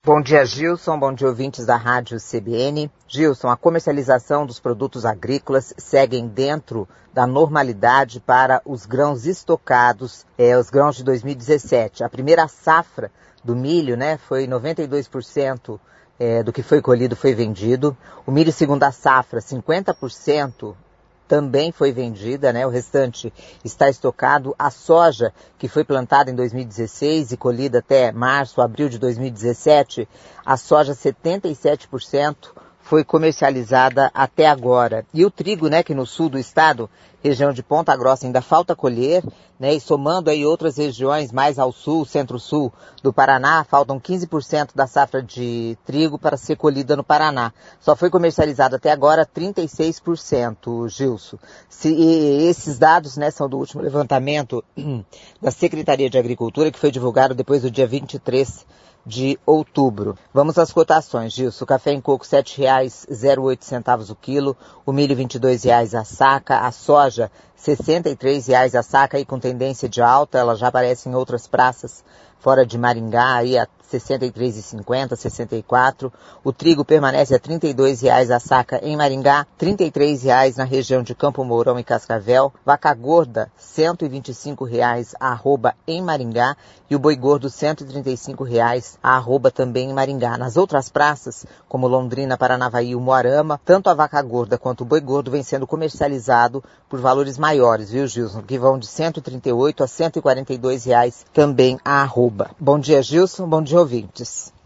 Bom dia, Gilson. Bom dia, ouvintes da Rádio CBN. Gilson, a comercialização dos produtos agrícolas seguem dentro da normalidade para os grãos estocados, os grãos de 2017. A primeira safra do milho, foi 92% do que foi colhido foi vendido. O milho segunda safra, 50%. Também foi vendida, o restante está estocado. A soja, que foi plantada em 2016 e colhida até março, abril de 2017, a soja 77% foi comercializada até agora. E o trigo, que no sul do estado, região de Ponta Grossa, ainda falta colher, e somando aí outras regiões mais ao sul, centro-sul do Paraná, faltam 15% da safra de trigo para ser colhida no Paraná. Só foi comercializado até agora 36%, Gilson. Esses dados, são do último levantamento da Secretaria de Agricultura, que foi divulgado depois do dia 23 de outubro. Vamos às cotações, Gilson. O café em coco R$ 7,08 o quilo, o milho R$ 22 a saca, a soja R$ 63 a saca e com tendência de alta, ela já aparece em outras praças fora de Maringá, aí a R$ 63,50, 64. O trigo permanece a R$ 32 a saca em Maringá, R$ 33 na região de Campo Mourão e Cascavel. Vaca gorda, R$ 125 a arroba em Maringá e o boi gordo R$ 135 a arroba também em Maringá. Nas outras praças, como Londrina, Paranavaí e Umuarama, tanto a vaca gorda quanto o boi gordo vem sendo comercializado por valores maiores, viu, Gilson? Que vão de R$ 138 a R$ 142 também a arroba. Bom dia, Gilson. Bom dia, ouvintes.